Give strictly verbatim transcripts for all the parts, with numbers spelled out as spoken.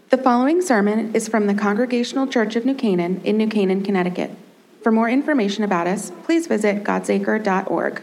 The following sermon is from the Congregational Church of New Canaan in New Canaan, Connecticut. For more information about us, please visit godsacre dot org.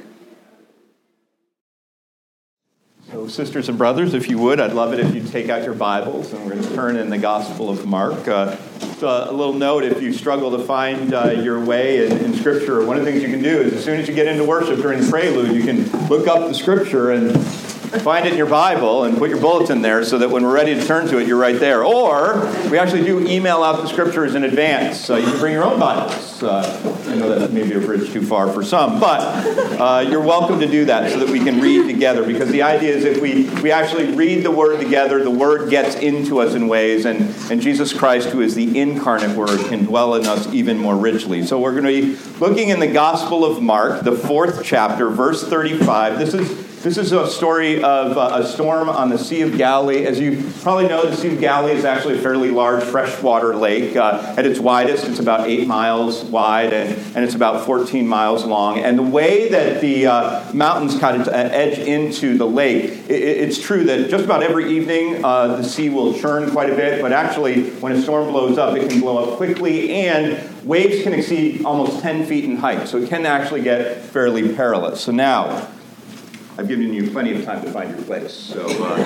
So, sisters and brothers, if you would, I'd love it if you take out your Bibles, and we're going to turn in the Gospel of Mark. Uh, so a little note, if you struggle to find uh, your way in, in Scripture, one of the things you can do is as soon as you get into worship during the prelude, you can look up the Scripture and find it in your Bible and put your bulletin there so that when we're ready to turn to it, you're right there. Or we actually do email out the Scriptures in advance, so you can bring your own Bibles. Uh, I know that may be a bridge too far for some, but uh, you're welcome to do that so that we can read together, because the idea is if we, we actually read the Word together, the Word gets into us in ways, and, and Jesus Christ, who is the incarnate Word, can dwell in us even more richly. So we're going to be looking in the Gospel of Mark, the fourth chapter, verse thirty-five. This is This is a story of uh, a storm on the Sea of Galilee. As you probably know, the Sea of Galilee is actually a fairly large freshwater lake. Uh, at its widest, it's about eight miles wide, and, and it's about fourteen miles long. And the way that the uh, mountains kind of edge into the lake, it, it's true that just about every evening uh, the sea will churn quite a bit, but actually when a storm blows up, it can blow up quickly, and waves can exceed almost ten feet in height. So it can actually get fairly perilous. So now, I've given you plenty of time to find your place. So uh,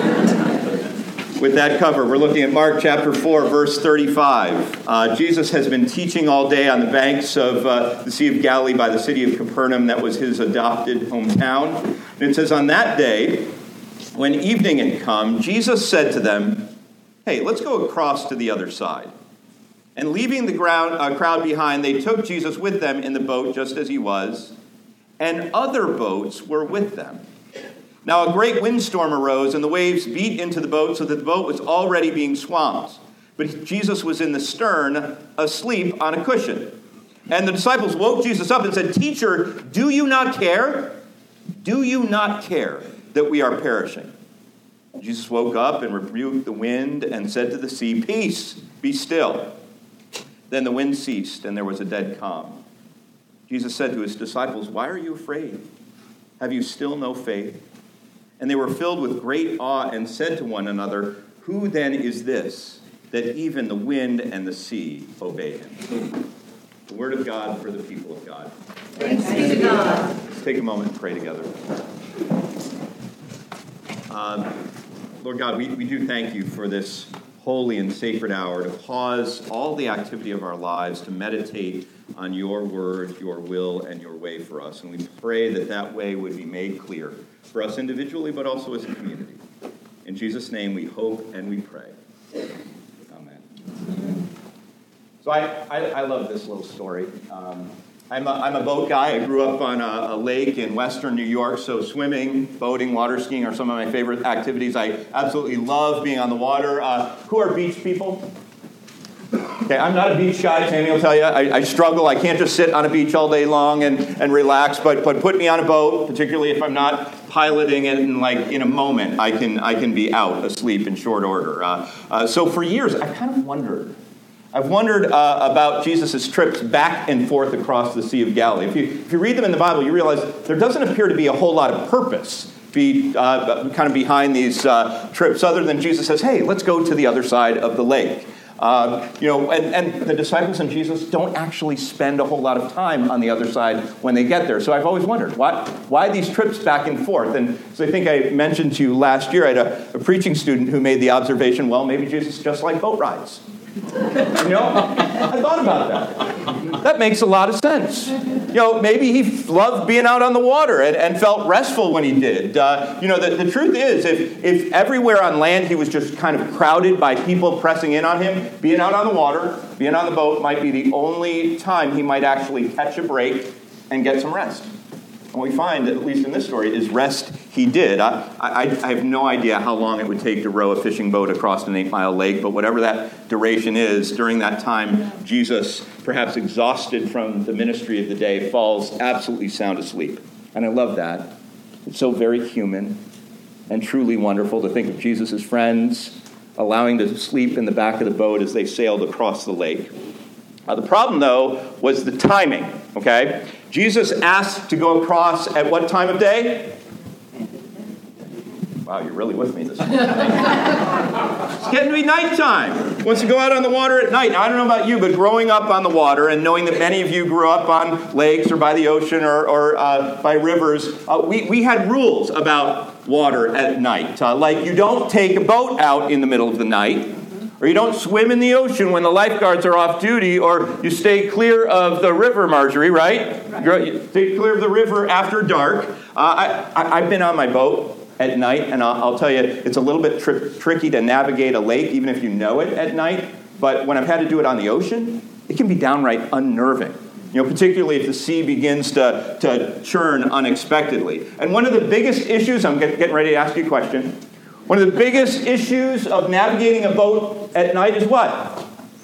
with that cover, we're looking at Mark chapter four, verse thirty-five. Uh, Jesus has been teaching all day on the banks of uh, the Sea of Galilee by the city of Capernaum. That was his adopted hometown. And it says, on that day, when evening had come, Jesus said to them, hey, let's go across to the other side. And leaving the ground, uh, crowd behind, they took Jesus with them in the boat just as he was, and other boats were with them. Now a great windstorm arose, and the waves beat into the boat so that the boat was already being swamped. But Jesus was in the stern, asleep on a cushion. And the disciples woke Jesus up and said, Teacher, do you not care? Do you not care that we are perishing? Jesus woke up and rebuked the wind and said to the sea, Peace, be still. Then the wind ceased, and there was a dead calm. Jesus said to his disciples, Why are you afraid? Have you still no faith? And they were filled with great awe and said to one another, Who then is this, that even the wind and the sea obey him? The word of God for the people of God. Thanks be to God. Let's take a moment and pray together. Um, Lord God, we, we do thank you for this holy and sacred hour to pause all the activity of our lives to meditate on your word, your will, and your way for us. And we pray that that way would be made clear for us individually, but also as a community. In Jesus' name we hope and we pray. Amen. So I, I, I love this little story. Um, I'm, a, I'm a boat guy. I grew up on a, a lake in western New York, so swimming, boating, water skiing are some of my favorite activities. I absolutely love being on the water. Uh, who are beach people? Okay, I'm not a beach guy, Tammy will tell you. I, I struggle. I can't just sit on a beach all day long and, and relax, but but put me on a boat, particularly if I'm not piloting it, and like in a moment, I can I can be out asleep in short order. Uh, uh, so for years, I kind of wondered. I've wondered uh, about Jesus' trips back and forth across the Sea of Galilee. If you, if you read them in the Bible, you realize there doesn't appear to be a whole lot of purpose be uh, kind of behind these uh, trips, other than Jesus says, hey, let's go to the other side of the lake. Uh, you know, and, and the disciples and Jesus don't actually spend a whole lot of time on the other side when they get there. So I've always wondered, why, why these trips back and forth? And so I think I mentioned to you last year, I had a, a preaching student who made the observation, well, maybe Jesus just liked boat rides. You know, I thought about that. That makes a lot of sense. You know, maybe he loved being out on the water and, and felt restful when he did. Uh, you know, the, the truth is, if, if everywhere on land he was just kind of crowded by people pressing in on him, being out on the water, being on the boat might be the only time he might actually catch a break and get some rest. And what we find, at least in this story, is rest he did. I, I, I have no idea how long it would take to row a fishing boat across an eight-mile lake, but whatever that duration is, during that time, Jesus, perhaps exhausted from the ministry of the day, falls absolutely sound asleep. And I love that. It's so very human and truly wonderful to think of Jesus' friends allowing to sleep in the back of the boat as they sailed across the lake. Uh, the problem, though, was the timing, okay? Jesus asked to go across at what time of day? Wow, you're really with me this morning. It's getting to be nighttime. wants to go out on the water at night. Now, I don't know about you, but growing up on the water and knowing that many of you grew up on lakes or by the ocean or, or uh, by rivers, uh, we, we had rules about water at night. Uh, like you don't take a boat out in the middle of the night, or you don't swim in the ocean when the lifeguards are off duty, or you stay clear of the river, Marjorie, right? right. You stay clear of the river after dark. Uh, I, I, I've been on my boat at night, and I'll, I'll tell you, it's a little bit tri- tricky to navigate a lake, even if you know it at night. But when I've had to do it on the ocean, it can be downright unnerving. You know, particularly if the sea begins to, to churn unexpectedly. And one of the biggest issues, I'm get, getting ready to ask you a question. One of the biggest issues of navigating a boat at night is what?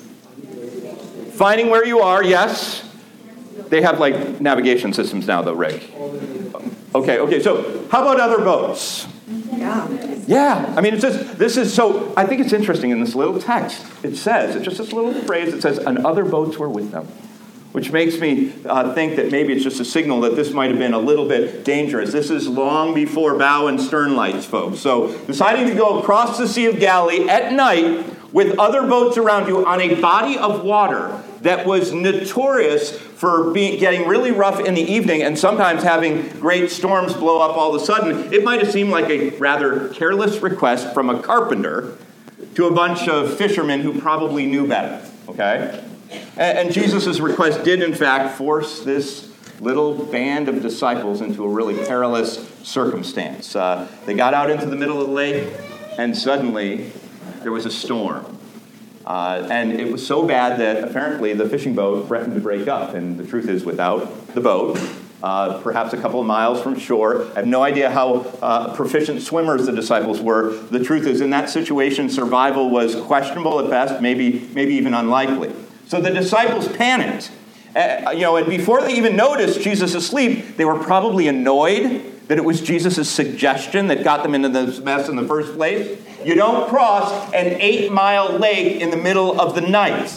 Finding where you are, yes. They have, like, navigation systems now, though, Rick. Okay, okay, so how about other boats? Yeah. Yeah, I mean, it's just, this is so, I think it's interesting in this little text. It says, it's just this little phrase that says, and other boats were with them. Which makes me uh, think that maybe it's just a signal that this might have been a little bit dangerous. This is long before bow and stern lights, folks. So deciding to go across the Sea of Galilee at night with other boats around you on a body of water that was notorious for being, getting really rough in the evening and sometimes having great storms blow up all of a sudden, it might have seemed like a rather careless request from a carpenter to a bunch of fishermen who probably knew better, okay? And Jesus' request did, in fact, force this little band of disciples into a really perilous circumstance. Uh, they got out into the middle of the lake, and suddenly there was a storm. Uh, and it was so bad that apparently the fishing boat threatened to break up. And the truth is, without the boat, uh, perhaps a couple of miles from shore, I have no idea how uh, proficient swimmers the disciples were. The truth is, in that situation, survival was questionable at best, maybe, maybe even unlikely. So the disciples panicked. Uh, you know, and before they even noticed Jesus asleep, they were probably annoyed that it was Jesus' suggestion that got them into this mess in the first place. You don't cross an eight-mile lake in the middle of the night.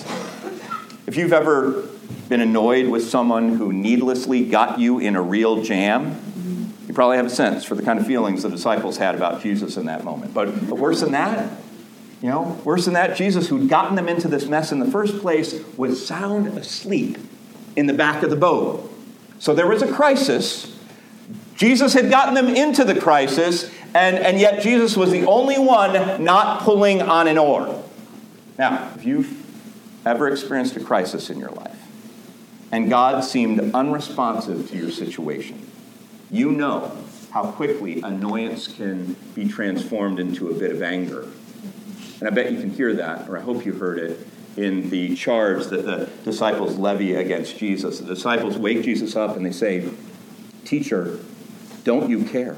If you've ever been annoyed with someone who needlessly got you in a real jam, you probably have a sense for the kind of feelings the disciples had about Jesus in that moment. But, but worse than that, you know, worse than that, Jesus, who'd gotten them into this mess in the first place, was sound asleep in the back of the boat. So there was a crisis. Jesus had gotten them into the crisis, and, and yet Jesus was the only one not pulling on an oar. Now, if you've ever experienced a crisis in your life, and God seemed unresponsive to your situation, you know how quickly annoyance can be transformed into a bit of anger. And I bet you can hear that, or I hope you heard it, in the charge that the disciples levy against Jesus. The disciples wake Jesus up and they say, "Teacher, don't you care?"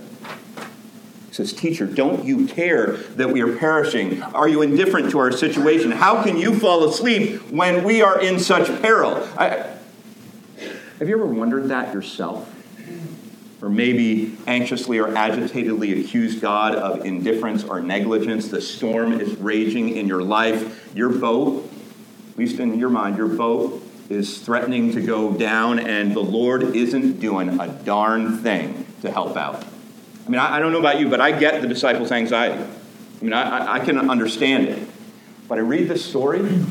He says, "Teacher, don't you care that we are perishing? Are you indifferent to our situation? How can you fall asleep when we are in such peril?" I, have you ever wondered that yourself? Or maybe anxiously or agitatedly accuse God of indifference or negligence. The storm is raging in your life. Your boat, at least in your mind, your boat is threatening to go down, and the Lord isn't doing a darn thing to help out. I mean, I, I don't know about you, but I get the disciples' anxiety. I mean, I, I can understand it. But I read this story, and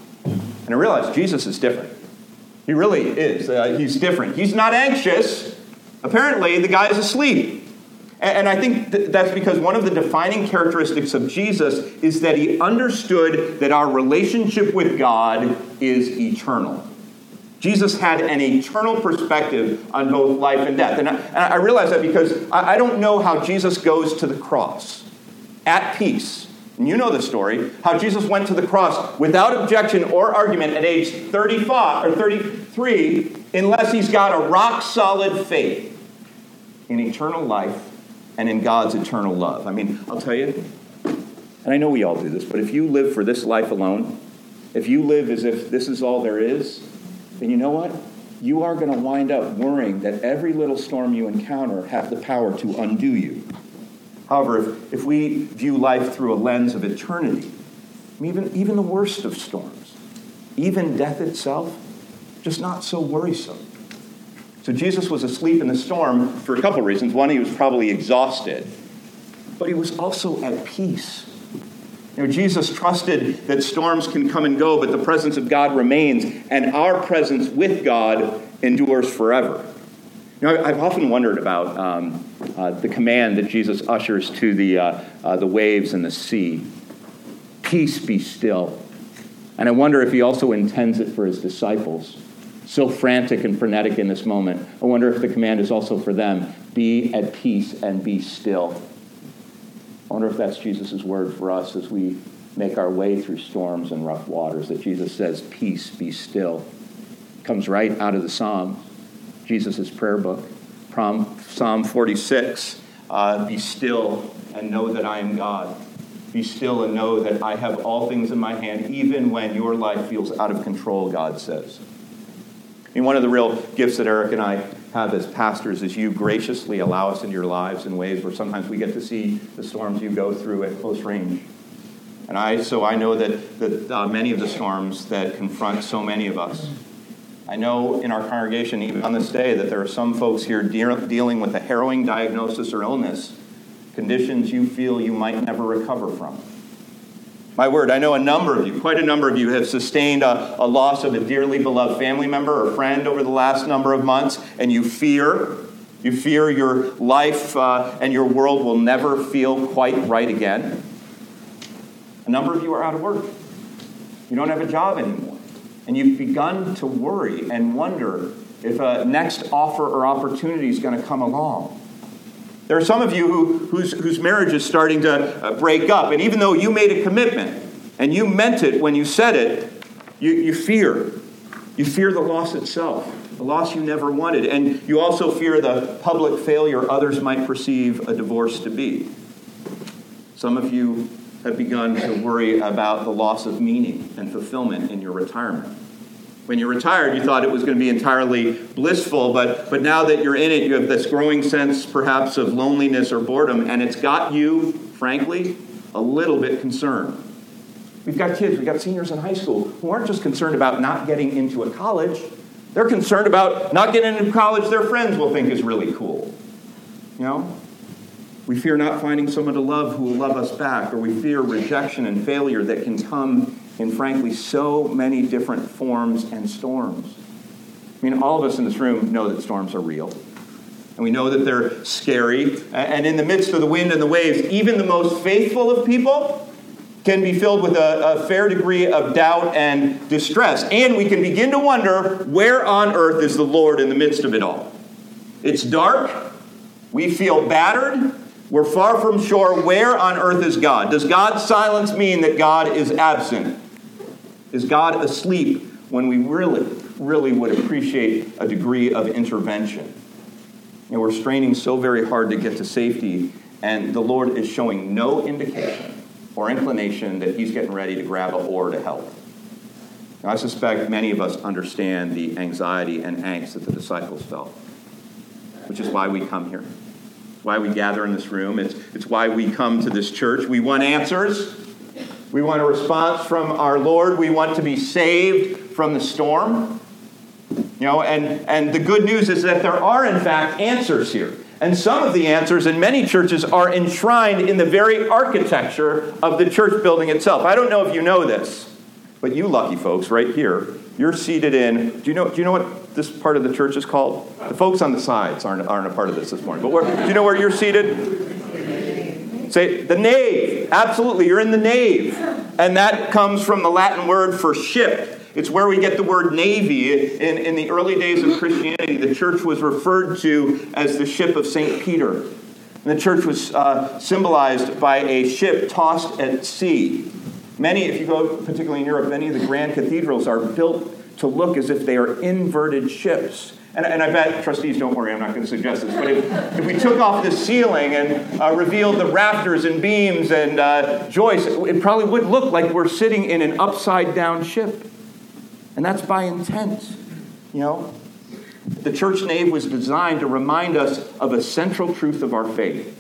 I realize Jesus is different. He really is. Uh, he's different. He's not anxious. Apparently, the guy is asleep. And, and I think th- that's because one of the defining characteristics of Jesus is that he understood that our relationship with God is eternal. Jesus had an eternal perspective on both life and death. And I, and I realize that because I, I don't know how Jesus goes to the cross at peace. And you know the story, how Jesus went to the cross without objection or argument at age thirty-five or thirty-three, unless he's got a rock-solid faith in eternal life and in God's eternal love. I mean, I'll tell you, and I know we all do this, but if you live for this life alone, if you live as if this is all there is, then you know what? You are going to wind up worrying that every little storm you encounter has the power to undo you. However, if, if we view life through a lens of eternity, even, even the worst of storms, even death itself, just not so worrisome. So Jesus was asleep in the storm for a couple of reasons. One, he was probably exhausted, but he was also at peace. You know, Jesus trusted that storms can come and go, but the presence of God remains, and our presence with God endures forever. You know, I've often wondered about um, uh, the command that Jesus ushers to the uh, uh, the waves and the sea. Peace, be still. And I wonder if he also intends it for his disciples, so frantic and frenetic in this moment. I wonder if the command is also for them. Be at peace and be still. I wonder if that's Jesus' word for us as we make our way through storms and rough waters, that Jesus says, peace, be still. It comes right out of the Psalms, Jesus' prayer book. Psalm forty-six, uh, be still and know that I am God. Be still and know that I have all things in my hand, even when your life feels out of control, God says. I mean, one of the real gifts that Eric and I have as pastors is you graciously allow us into your lives in ways where sometimes we get to see the storms you go through at close range. And I, so I know that, that uh, many of the storms that confront so many of us. I know in our congregation, even on this day, that there are some folks here de- dealing with a harrowing diagnosis or illness, conditions you feel you might never recover from. My word, I know a number of you, quite a number of you, have sustained a, a loss of a dearly beloved family member or friend over the last number of months, and you fear, you fear your life uh, and your world will never feel quite right again. A number of you are out of work. You don't have a job anymore, and you've begun to worry and wonder if a next offer or opportunity is going to come along. There are some of you who, whose, whose marriage is starting to uh, break up. And even though you made a commitment and you meant it when you said it, you, you fear. You fear the loss itself, the loss you never wanted. And you also fear the public failure others might perceive a divorce to be. Some of you have begun to worry about the loss of meaning and fulfillment in your retirement. When you retired, you thought it was going to be entirely blissful, but, but now that you're in it, you have this growing sense, perhaps, of loneliness or boredom, and it's got you, frankly, a little bit concerned. We've got kids, we've got seniors in high school who aren't just concerned about not getting into a college. They're concerned about not getting into college their friends will think is really cool. You know? We fear not finding someone to love who will love us back, or we fear rejection and failure that can come in, frankly, so many different forms and storms. I mean, all of us in this room know that storms are real. And we know that they're scary. And in the midst of the wind and the waves, even the most faithful of people can be filled with a, a fair degree of doubt and distress. And we can begin to wonder, where on earth is the Lord in the midst of it all? It's dark. We feel battered. We're far from sure. Where on earth is God? Does God's silence mean that God is absent? Is God asleep when we really, really would appreciate a degree of intervention? And we're straining so very hard to get to safety, and the Lord is showing no indication or inclination that he's getting ready to grab a oar to help. Now, I suspect many of us understand the anxiety and angst that the disciples felt, which is why we come here. It's why we gather in this room. It's, it's why we come to this church. We want answers. We want a response from our Lord. We want to be saved from the storm. You know, and, and the good news is that there are, in fact, answers here. And some of the answers in many churches are enshrined in the very architecture of the church building itself. I don't know if you know this, but you lucky folks right here, you're seated in, do you know, do you know what this part of the church is called? The folks on the sides aren't, aren't a part of this this morning. But where, do you know where you're seated? Say, the nave. Absolutely, you're in the nave. And that comes from the Latin word for ship. It's where we get the word navy. In, in the early days of Christianity, the church was referred to as the ship of Saint Peter. And the church was uh, symbolized by a ship tossed at sea. Many, if you go particularly in Europe, many of the grand cathedrals are built to look as if they are inverted ships. And, and I bet, trustees, don't worry, I'm not going to suggest this, but if, if we took off the ceiling and uh, revealed the rafters and beams and uh, joists, it probably would look like we're sitting in an upside-down ship. And that's by intent, you know. The church nave was designed to remind us of a central truth of our faith,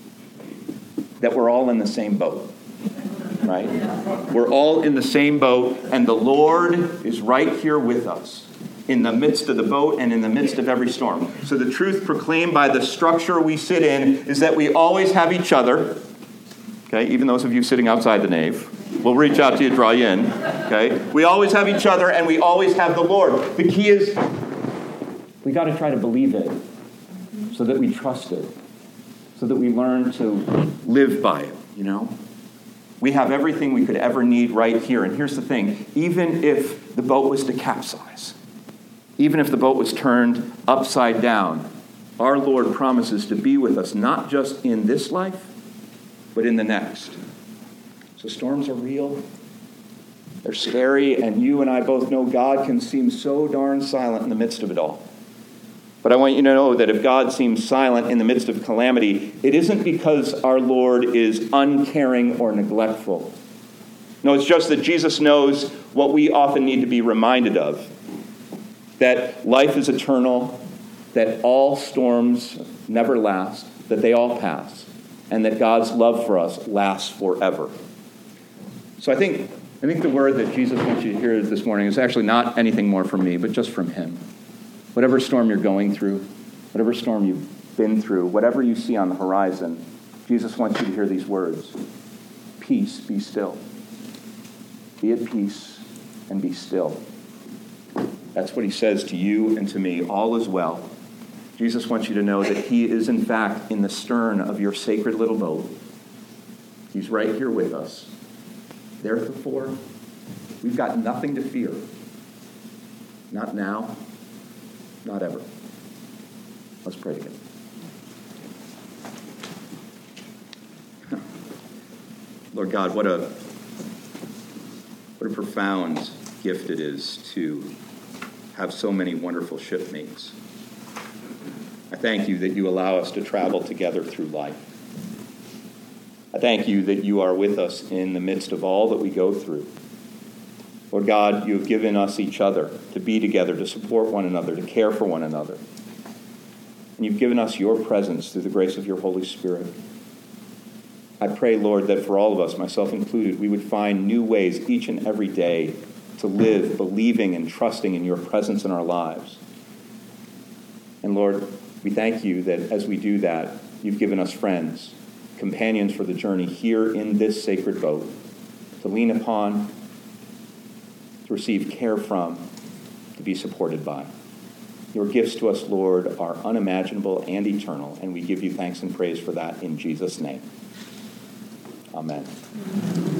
that we're all in the same boat, right? We're all in the same boat, and the Lord is right here with us, in the midst of the boat and in the midst of every storm. So the truth proclaimed by the structure we sit in is that we always have each other, Okay, even those of you sitting outside the nave, we'll reach out to you, draw you in. Okay, we always have each other, and we always have the Lord. The key is we got to try to believe it, so that we trust it, so that we learn to live by it. You know, we have everything we could ever need right here. And here's the thing: even if the boat was to capsize, even if the boat was turned upside down, our Lord promises to be with us, not just in this life, but in the next. So storms are real. They're scary, and you and I both know God can seem so darn silent in the midst of it all. But I want you to know that if God seems silent in the midst of calamity, it isn't because our Lord is uncaring or neglectful. No, it's just that Jesus knows what we often need to be reminded of. That life is eternal, that all storms never last, that they all pass, and that God's love for us lasts forever. So I think I think the word that Jesus wants you to hear this morning is actually not anything more from me, but just from him. Whatever storm you're going through, whatever storm you've been through, whatever you see on the horizon, Jesus wants you to hear these words. Peace, be still. Be at peace and be still. That's what he says to you and to me. All is well. Jesus wants you to know that he is, in fact, in the stern of your sacred little boat. He's right here with us. Therefore, we've got nothing to fear. Not now, not ever. Let's pray together. Lord God, what a what a profound gift it is to have so many wonderful shipmates. I thank you that you allow us to travel together through life. I thank you that you are with us in the midst of all that we go through. Lord God, you have given us each other to be together, to support one another, to care for one another. And you've given us your presence through the grace of your Holy Spirit. I pray, Lord, that for all of us, myself included, we would find new ways each and every day to live believing and trusting in your presence in our lives. And Lord, we thank you that as we do that, you've given us friends, companions for the journey here in this sacred boat, to lean upon, to receive care from, to be supported by. Your gifts to us, Lord, are unimaginable and eternal, and we give you thanks and praise for that in Jesus' name. Amen.